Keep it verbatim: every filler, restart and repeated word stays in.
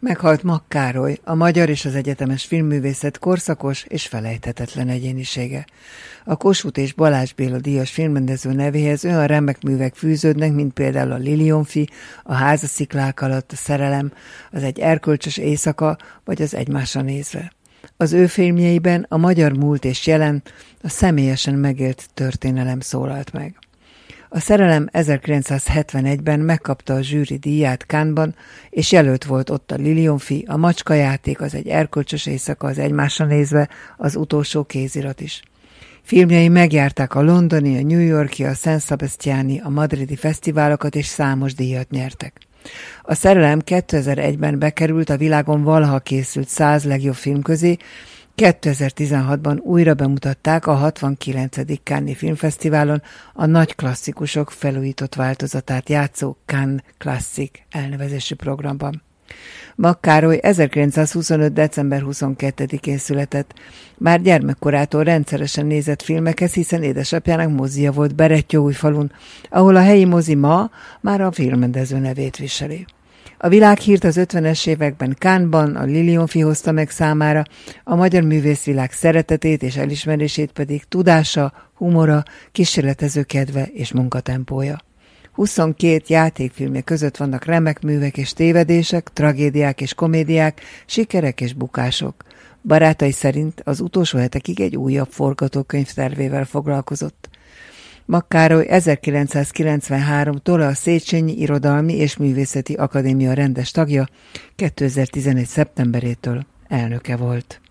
Meghalt Makk Károly, a magyar és az egyetemes filmművészet korszakos és felejthetetlen egyénisége. A Kossuth és Balázs Béla díjas filmrendező nevéhez olyan remek művek fűződnek, mint például a Lilionfi, a Házasziklák alatt, a Szerelem, az Egy erkölcsös éjszaka, vagy az Egymásra nézve. Az ő filmjeiben a magyar múlt és jelen, a személyesen megélt történelem szólalt meg. A Szerelem ezerkilencszázhetvenegyben megkapta a zsűri díját Cannes-ban, és jelölt volt ott a Lilionfi, a Macskajáték, az Egy erkölcsös éjszaka, az Egymásra nézve, az Utolsó kézirat is. Filmjei megjárták a londoni, a New Yorki, a San Sebastiani, a madridi fesztiválokat, és számos díjat nyertek. A Szerelem kétezer-egyben bekerült a világon valaha készült száz legjobb film közé, kétezer-tizenhatban újra bemutatták a hatvankilencedik Cannes-i Filmfesztiválon a nagy klasszikusok felújított változatát játszó Cannes Classic elnevezésű programban. Makk Károly ezerkilencszázhuszonöt. december huszonkettedikén született. Már gyermekkorától rendszeresen nézett filmekhez, hiszen édesapjának mozija volt Berettyóújfalun, ahol a helyi mozi ma már a filmrendező nevét viseli. A világhírt az ötvenes években Cannes-ban a Lilionfi hozta meg számára, a magyar művészvilág szeretetét és elismerését pedig tudása, humora, kísérletező kedve és munkatempója. huszonkét játékfilmje között vannak remek művek és tévedések, tragédiák és komédiák, sikerek és bukások. Barátai szerint az utolsó hetekig egy újabb forgatókönyv tervével foglalkozott. Makk Károly ezerkilencszázkilencvenháromtól a Széchenyi Irodalmi és Művészeti Akadémia rendes tagja, kétezer-tizenegy. szeptemberétől elnöke volt.